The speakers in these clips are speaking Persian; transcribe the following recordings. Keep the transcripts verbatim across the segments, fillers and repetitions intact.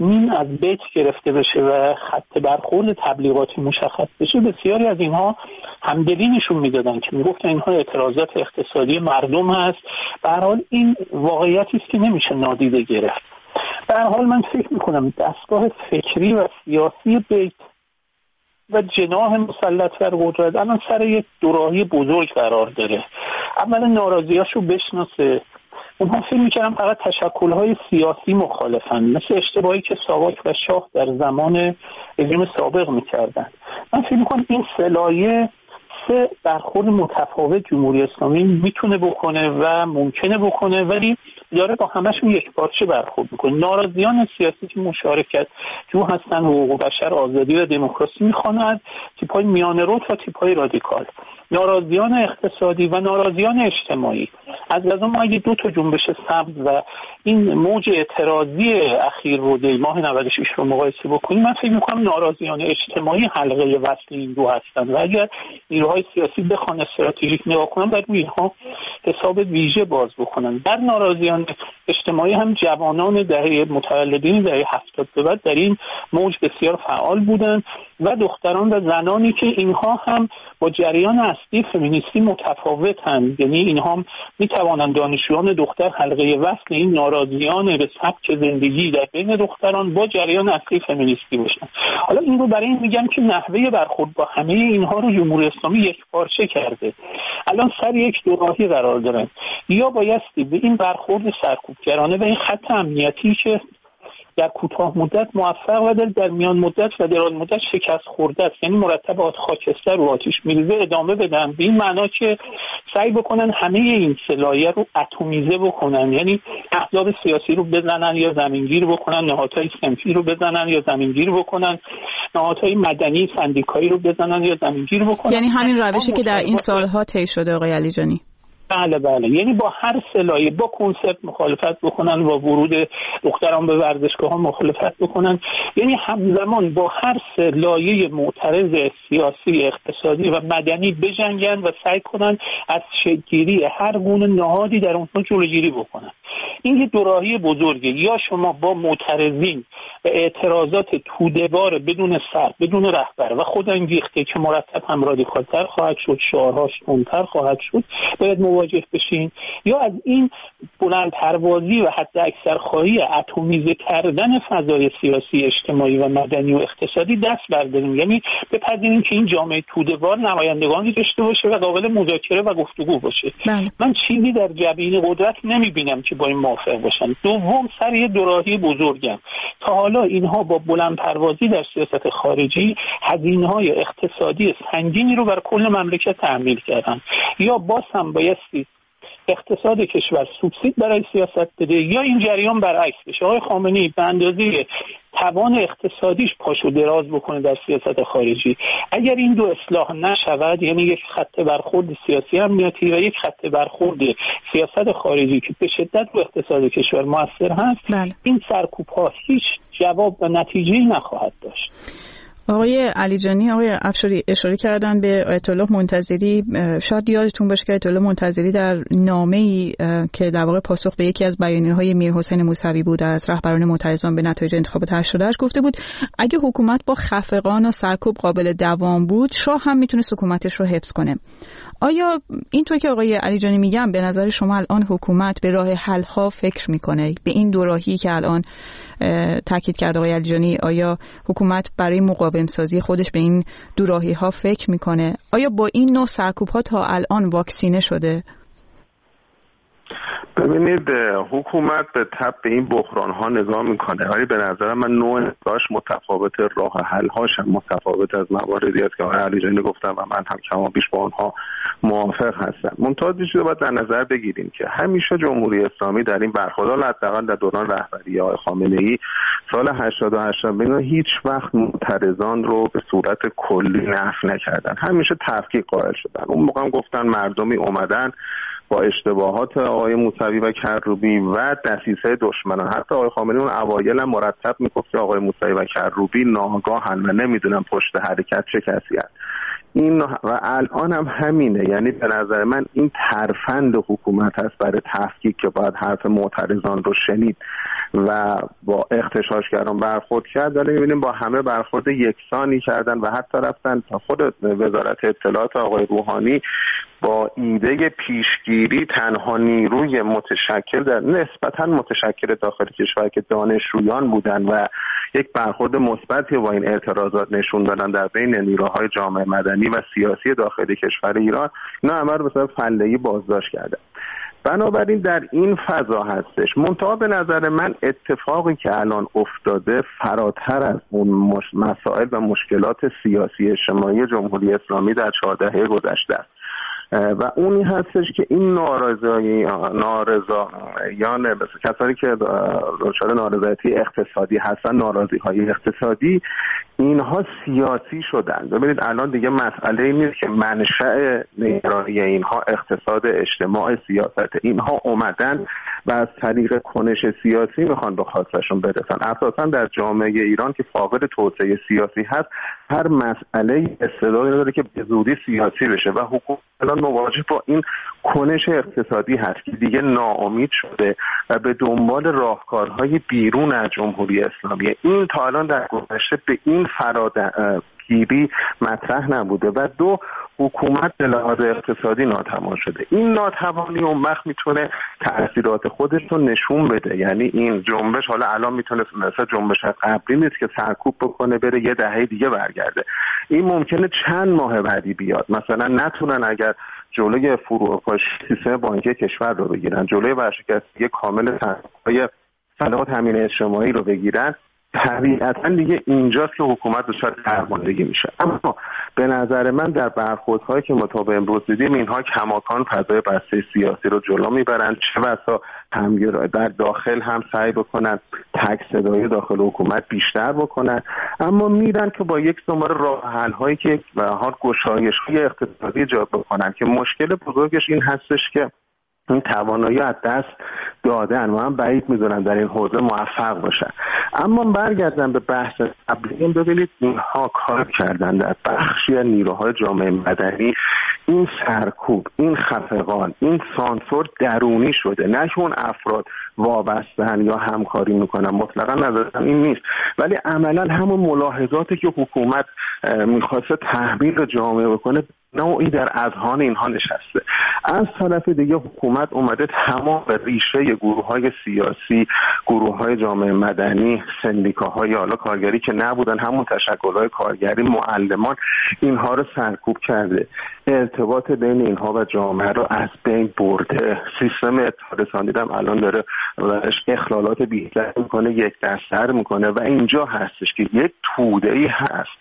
تصمیم از بیت گرفته بشه و خط برخورد تبلیغاتی مشخص بشه، بسیاری از اینها همدلی نشون میدادن که میگفتن اینها اعتراضات اقتصادی مردم هست. به هر حال این واقعیتی است که نمیشه نادیده گرفت. به هر حال من فکر میکنم دستگاه فکری و سیاسی بیت و جناح مسلط بر قدرت الان سر یک دوراهی بزرگ قرار داره. اولا ناراضیاشو بشناسه. اونها فکر میکنم فقط تشکل‌های سیاسی مخالفن، مثل اشتباهی که ساواک و شاه در زمان رژیم سابق میکردن. من فکر میکنم این سلایه سه برخورد متفاوت جمهوری اسلامی میتونه بکنه و ممکنه بکنه، ولی داره با همشون یک پارچه برخورد میکنه. ناراضیان سیاسی که مشارکت جو هستن، حقوق بشر، آزادی و دموکراسی میخوانند، تیپای میانه رو تا تیپای رادیکال. ناراضیان اقتصادی و ناراضیان اجتماعی. از لازم ما اگه دو تا جنبش سبز و این موج اعتراضی اخیر رو در ماه نود و شش رو مقایسه بکنیم، من فکر می‌کنم ناراضیان اجتماعی حلقه وصل این دو هستند و اگر نیروهای سیاسی بخوان استراتژیک نگاه کنن باید روی اینها حساب ویژه باز بکنن. در ناراضیان اجتماعی هم جوانان دهه متولدین دهه هفتاد به بعد در این موج بسیار فعال بودند و دختران و زنانی که اینها هم با جریان اصلی فمینیستی متفاوتند، یعنی اینها هم میتوانند دانشجویان دختر حلقه وصل این ناراضیان به سبک زندگی در بین دختران با جریان اصلی فمینیستی باشند. حالا این رو برای این میگم که نحوه برخورد با همه اینها رو جمهوری اسلامی یک پارچه کرده. الان سر یک دوراهی قرار دارن، یا بایستی به این برخورد سرکوبگرانه و این خط امنیتی که در کوتاه مدت موفق و در میان مدت و دراز مدت شکست خورده است، یعنی مرتبات خاکستر رو آتش میریزه، ادامه بدن. به این معنا که سعی بکنن همه این سلایه رو اتمیزه بکنن، یعنی احزاب سیاسی رو بزنن یا زمینگیر بکنن، نهادهای صنفی رو بزنن یا زمینگیر بکنن، نهادهای مدنی سندیکایی رو بزنن یا زمینگیر بکنن. یعنی همین روشی که در این سالها طی شده آقای علیجانی. بله بله، یعنی با هر سلایه، با کنسرت مخالفت بکنن، با ورود دختران به ورزشگاه ها مخالفت بکنن، یعنی همزمان با هر سلایه معترض سیاسی، اقتصادی و مدنی بجنگن و سعی کنن از شکل‌گیری هر گونه نهادی در اونها جلوگیری بکنن. این یه دوراهی بزرگه. یا شما با معترضین و اعتراضات توده‌بار بدون سر، بدون رهبر و خودانگیخته که مرتب هم رادیکال‌تر خواهد شد، شعارهاش تندتر خواهد شد، باید مواجه بشین، یا از این بلند پروازی و حتی اکثر خواهی اتمیزه کردن فضای سیاسی، اجتماعی و مدنی و اقتصادی دست برداریم، یعنی بپذیریم که این جامعه توده‌بار نمایندگانی داشته باشه و قابل مذاکره و گفتگو باشه. بله. من چیزی در جبین قدرت نمیبینم که با این موافق باشن. دوم، سر یه دوراهی بزرگم. تا حالا اینها با بلند پروازی در سیاست خارجی هزینه‌های اقتصادی سنگینی رو بر کل مملکت تحمیل کردن، یا باز هم بایستی اقتصاد کشور سوبسید برای سیاست بده، یا این جریان برعکس بشه. آقای خامنه‌ای به اندازه توان اقتصادیش پاشو دراز بکنه در سیاست خارجی. اگر این دو اصلاح نشود، یعنی یک خط برخورد سیاسی امنیتی و یک خط برخورد سیاست خارجی که به شدت رو اقتصاد کشور مؤثر هست، بله. این سرکوب‌ها هیچ جواب و نتیجه‌ای نخواهد داشت. آقای علیجانی، آقای افشاری اشاره کردن به آیت الله منتظری. شاید یادتون باشه که آیت الله منتظری در نامه‌ای که در واقع پاسخ به یکی از بیانیه‌های میرحسین موسوی بود از رهبران معترضان به نتایج انتخابات هشت دهش گفته بود اگه حکومت با خفقان و سرکوب قابل دوام بود، شاه هم میتونه حکومتش رو حفظ کنه. آیا اینطور که آقای علیجانی میگن به نظر شما الان حکومت به راه حل‌ها فکر میکنه؟ به این دوراهی که الان تاکید کرد آقای علیجانی، آیا حکومت برای مقاوم سازی خودش به این دوراهی ها فکر میکنه؟ آیا با این نوع سرکوب ها تا الان واکسینه شده؟ ببینید، حکومت به تب به این بحران ها نگاه میکنه، ولی به نظر من نوع نگاهش متفاوت، راه حل هاش هم متفاوت از مواردی است که آقای علیجانی گفتن و من هم کما بیش با آنها موافق هستم. منتها چیزی رو باید در نظر بگیریم که همیشه جمهوری اسلامی در این برخورد، حداقل در دوران رهبری آقای خامنه‌ای سال هشتاد و هشت هیچ وقت معترضان رو به صورت کلی نفی نکردن، همیشه تفکیک قائل شدن. اون موقع هم گفتن مردمی اومدن با اشتباهات آقای موسوی و کروبی و دسیسه دشمنان. حتی آقای خامنه‌ای اون اوایل هم مرتب میگفت که آقای موسوی و کروبی ناآگاهن و نمیدونن پشت حرکت چه کسی هست. این و الان هم همینه. یعنی به نظر من این ترفند حکومت هست برای تفکیک که باید حرف معترضان رو شنید و با اغتشاشگران برخورد کرد. ولی می‌بینیم با همه برخورد یکسانی کردن و حتی رفتن تا خود وزارت اطلاعات آقای روحانی با ایده پیشگیری تنها نیروی متشکل در نسبتاً متشکل داخل کشور که دانشجویان بودن و یک برخورد مثبتی با این اعتراضات نشون دادن در بین نیروهای جامعه مدنی و سیاسی داخل کشور ایران، اینا همه رو به صورت فله‌ای بازداشت کرده. بنابراین در این فضا هستش. منتها به نظر من اتفاقی که الان افتاده فراتر از اون مسائل و مشکلات سیاسی اجتماعی جمهوری اسلامی در چهار دهه گذشته است و اونی هستش که این نارضایی نارضایان کسانی که دچار نارضایتی اقتصادی هستن، ناراضی های اقتصادی، اینها سیاسی شدن. ببینید الان دیگه مسئله نیست که منشأ نگرانی اینها اقتصاد، اجتماع، سیاست. اینها اومدن و از طریق کنش سیاسی میخوان به خواستشون برسن. اساسا در جامعه ایران که فاقد توسعه سیاسی هست، هر مسئله استعداد داره که به زودی سیاسی بشه و حکومت الان مواجه با این کنش اقتصادی هست که دیگه ناامید شده و به دنبال راهکارهای بیرون از جمهوری اسلامی. این تا الان در گذشته به این فرادگیری مطرح نبوده و دو، حکومت به لحاظ اقتصادی ناتوان شده. این ناتوانی اون وقت میتونه تأثیرات خودش رو نشون بده. یعنی این جنبش حالا الان میتونه مثلا جنبش قبلی نیست که سرکوب بکنه بره یه دهه دیگه برگرده. این ممکنه چند ماه بعدی بیاد. مثلا نتونن اگر جلوی فروپاشی سیستم بانکی کشور رو بگیرن، جلوی ورشکستگی کامل تامین صلاحات تامین اجتماعی رو بگیرن، طبیعتاً دیگه اینجاست که حکومت دچار درماندگی میشه. اما به نظر من در برخوردهایی که ما تا به امروز دیدیم، اینها کماکان فضای بسته سیاسی رو جلو میبرن، چه بسا همگرای در داخل هم سعی بکنن تک صدایی داخل حکومت بیشتر بکنن، اما میرن که با یک شماره راه حل هایی که به هر حال گشایش‌های اقتصادی ایجاد بکنن که مشکل بزرگش این هستش که این توانایی از دست دادن و هم بعید میدونن در این حوزه موفق باشن. اما برگردن به بحث قبلی، ببینید اینها کار کردن در بخشی از نیروهای جامعه مدنی. این سرکوب، این خفقان، این سانسور درونی شده، نه که اون افراد وابسته‌اند یا همکاری میکنن، مطلقا نظرم این نیست، ولی عملا همون ملاحظاتی که حکومت میخواسته تحمیل جامعه بکنه نوعی در اذهان اینها نشسته. از طرف دیگه حکومت اومده تمام ریشه گروه‌های سیاسی، گروه‌های جامعه مدنی، سندیکاهای حالا کارگری که نبودن، همون تشکل‌های کارگری، معلمان، اینها رو سرکوب کرده. ارتباط بین اینها و جامعه رو از بین برده. سیستم اطلاع رسانی دیدم الان داره اخلالات بیشتر میکنه، یک دستر میکنه و اینجا هستش که یک توده‌ای هست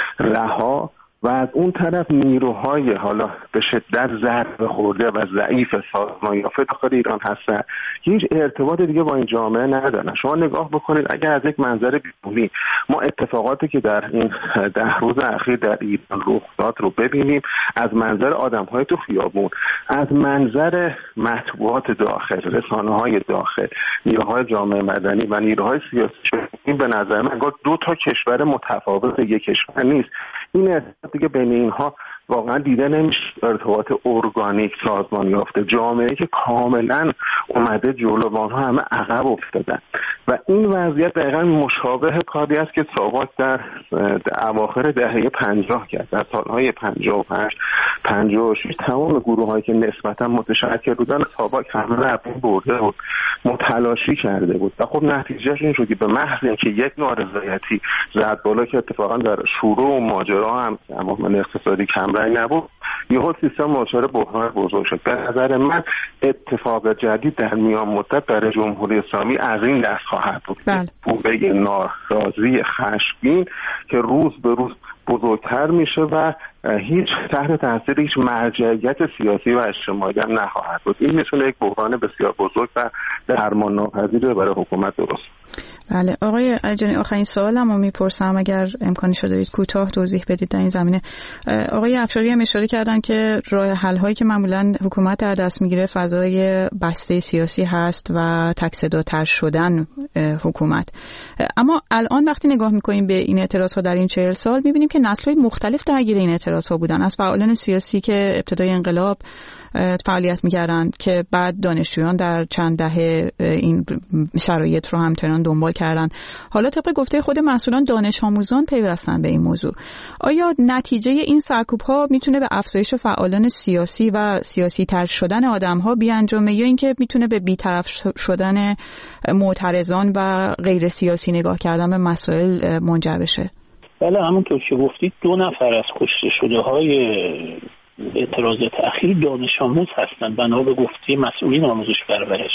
رها و از اون طرف نیروهای حالا به شدت ضربه خورده و ضعیف سازمان یافته داخل ایران هستن، هیچ ارتباط دیگه با این جامعه ندارن. شما نگاه بکنید، اگر از یک منظر بیرونی ما اتفاقاتی که در این ده روز اخیر در ایران رخ داد رو ببینیم، از منظر آدم‌های تو خیابون، از منظر مطبوعات داخل، رسانه‌های داخل، نیروهای جامعه مدنی و نیروهای سیاسی، این به نظر من دو تا کشور متفاوت یک کشور نیست. این دیگه بین اینها واقعا دیده نمیشه ارتباط ارگانیک سازمان یافته. جامعه که کاملا اومده جلو و آنها همه عقب افتادن و این وضعیت دقیقا مشابه کاری است که ساواک در اواخر دهه پنجاه کرد. در سالهای پنجاه و پنج پنجاه و شش تمام گروه هایی که نسبتا متشکل بودن ساواک همه رو اپین برده بود، متلاشی کرده بود و خب نتیجهش این شد که به محض اینکه یک نارضایتی زد بالا که اتفاقا در شروع و ماجرا هم عوامل اقتصادی کم رنگ نبود، یهو سیستم دچار بحران بزرگ شد. به نظر من اتفاق جدید در میان مدت برای جمهوری اسلامی از این دست خواهد بود. قوه ناراضی خشمگین که روز به روز بزرگتر میشه و هیچ تحت تاثیر هیچ مرجعیت سیاسی و اجتماعی هم نخواهد بود. این میتونه یک بحران بسیار بزرگ و درمان ناپذیر برای حکومت درست. بله آقای علیجانی، آخرین سوالمو میپرسم اگر امکانی شده دید کوتاه توضیح بدید در این زمینه. آقای افشاری هم اشاره کردن که راه حل هایی که معمولا حکومت در دست میگیره فضای بسته سیاسی هست و تک صداتر شدن حکومت. اما الان وقتی نگاه میکنیم به این اعتراض ها در این چهل سال میبینیم که نسل‌های مختلف درگیر این اعتراض اعتراضها بودن، از فعالان سیاسی که ابتدای انقلاب فعالیت می‌کردند که بعد دانشجویان در چند دهه این شرایط رو همچنان دنبال کردن. حالا طبق گفته خود مسئولان دانش آموزان پیوستن به این موضوع. آیا نتیجه این سرکوب‌ها میتونه به افزایش فعالان سیاسی و سیاسی تر شدن آدم‌ها بیانجامه یا اینکه میتونه به بی‌طرف شدن معترضان و غیر سیاسی نگاه کردن به مسائل منجر بشه؟ بله، همونطور که گفتید دو نفر از کشته شده های اعتراضات اخیر دانش آموز هستند بنا به گفته مسئولین آموزش پرورش.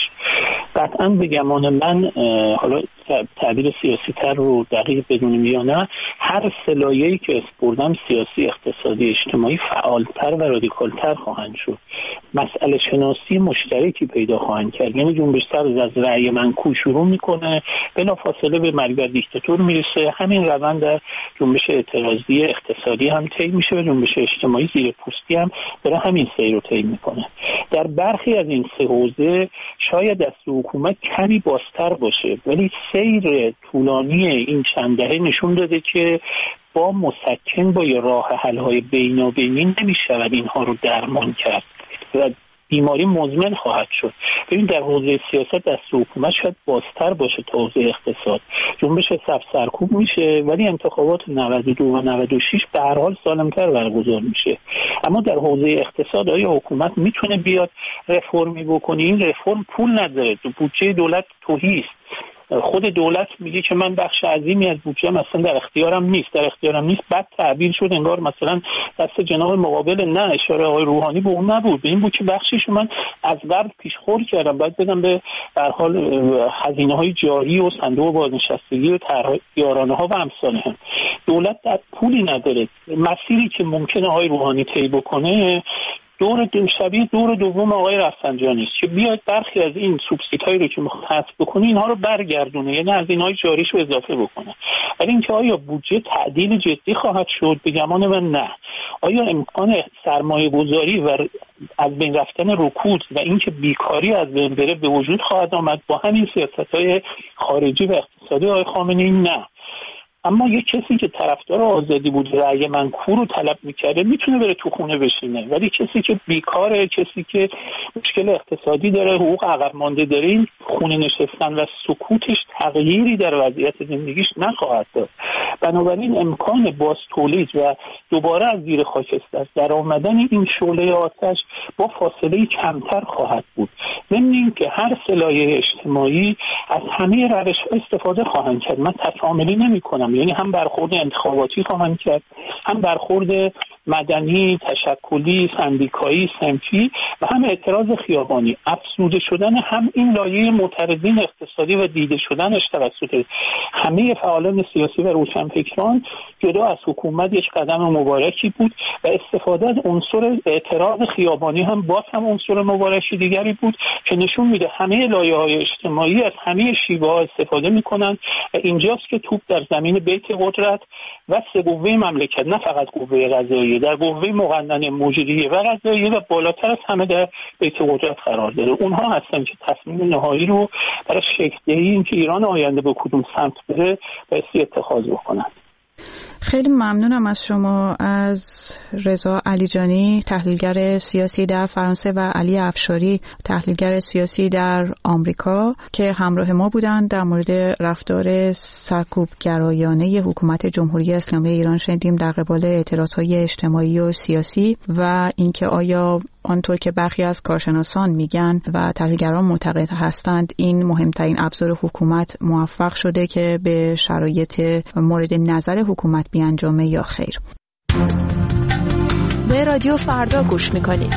قطعا به گمان من، حالا تعبیر سیاسی تر رو دقیق بدونیم یا نه، هر سلایه‌ای که اسپردم سیاسی، اقتصادی، اجتماعی فعالتر و رادیکالتر خواهند شد. مسئله شناسی مشترکی پیدا خواهند کرد. یعنی جنبش سر از رأی منکو شروع میکنه، بلافاصله به مرگ بر دیکتاتور میرسه. همین روند در جنبش اعتراضی اقتصادی هم طی میشه و جنبش اجتماعی زیر پوستی هم داره همین سیر رو طی میکنه. در برخی از این سه حوزه شاید دست حکومت کمی بازتر باشه، ولی سیر طولانی این چند دهه نشون داده که با مسکن، با یه راه حل‌های بینابینی نمیشود اینها رو درمان کرد و بیماری مزمن خواهد شد. ببین در حوزه سیاست دست حکومت شاید بازتر باشه تا حوزه اقتصاد. جنبش سبز سرکوب میشه ولی انتخابات نود و دو و نود و شش به هر حال سالمتر برگزار میشه. اما در حوزه اقتصاد آیا حکومت میتونه بیاد رفرمی بکنه؟ این رفرم پول نداره، بودجه دولت تهی است. خود دولت میگه که من بخش عظیمی از بودجه مثلا در اختیارم نیست در اختیارم نیست بعد تعبیر شد انگار مثلا دست جناب مقابل. نه، اشاره آقای روحانی به اون نبود، به این بود که بخشیشو من از قبل پیشخور کردم، باید بدم به هر حال هزینه‌های جاری و صندوق بازنشستگی و طرح یارانه‌ها و امثال هم. دولت در پولی نداره. مسیری که ممکنه آقای روحانی طی بکنه دور دو شبیه دور دوم آقای رفسنجانی است که بیاید برخی از این سوبسیدهایی رو که میخواد حذف بکنه اینها رو برگردونه، یعنی از اینهای جاریش رو اضافه بکنه. ولی اینکه آیا بودجه تعدیل جدی خواهد شد؟ به گمان من نه. آیا امکان سرمایه گذاری و از بین رفتن رکود و اینکه بیکاری از بین بره به وجود خواهد آمد با همین سیاست‌های خارجی و اقتصادی آقای خامنه‌ای؟ نه. اما یک کسی که طرفدار آزادی بود، رأی منکو رو طلب میکرده، میتونه بره تو خونه بشینه، ولی کسی که بیکاره، کسی که مشکل اقتصادی داره، حقوق عقب مانده داره، این خونه نشستن و سکوتش تغییری در وضعیت زندگیش نخواهد داد. بنابراین امکان باز تولید و دوباره از زیر خاکستر در آمدن این شعله آتش با فاصله کمتر خواهد بود. ضمن اینکه هر سلایه اجتماعی از همه روش‌ها استفاده خواهند کرد. من تکاملی نمی‌کنم، یعنی هم برخورد انتخاباتی خواهند کرد، هم برخورد مدنی، تشکلی، سندیکایی، صنفی و هم اعتراض خیابانی. افزوده شدن هم این لایه معترضین اقتصادی و دیده شدنش توسط همه فعالان سیاسی و روشنفکران جدا از حکومت یک قدم مبارکی بود و استفاده از عنصر اعتراض خیابانی هم باز هم عنصر مبارکی دیگری بود که نشون میده همه لایه‌های اجتماعی از همه شیوه‌ها استفاده میکنن و اینجاست که توپ در زمین بیت قدرت و سه قوه مملکت، نه فقط قوه قضاییه، در قوه مقننه مجریه و قضاییه و بالاتر از همه در بیت قدرت قرار داره. اونها هستن که تصمیم نهایی رو برای شکل‌دهی اینکه ایران آینده به کدوم سمت بره بایستی اتخاذ بکنن. خیلی ممنونم از شما، از رضا علیجانی، تحلیلگر سیاسی در فرانسه و علی افشاری، تحلیلگر سیاسی در آمریکا که همراه ما بودند. در مورد رفتار سرکوبگرایانه حکومت جمهوری اسلامی ایران شنیدیم در قبال اعتراضهای اجتماعی و سیاسی و اینکه آیا آنطور که برخی از کارشناسان میگن و تحلیلگران معتقد هستند این مهمترین ابزار حکومت موفق شده که به شرایط مورد نظر حکومت بیانجامه یا خیر. به رادیو فردا گوش میکنید.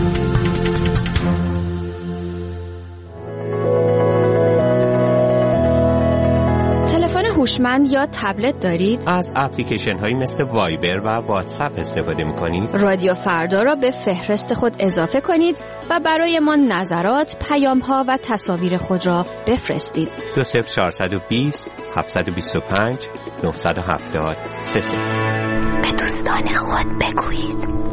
هوشمند یا تبلت دارید؟ از اپلیکیشن هایی مثل وایبر و واتساپ استفاده میکنید؟ رادیو فردا را به فهرست خود اضافه کنید و برای ما نظرات، پیام ها و تصاویر خود را بفرستید. دو صفر چهارصد و بیست هفتصد و بیست و پنج نهصد و هفتاد سه صفر. به دوستان خود بگویید.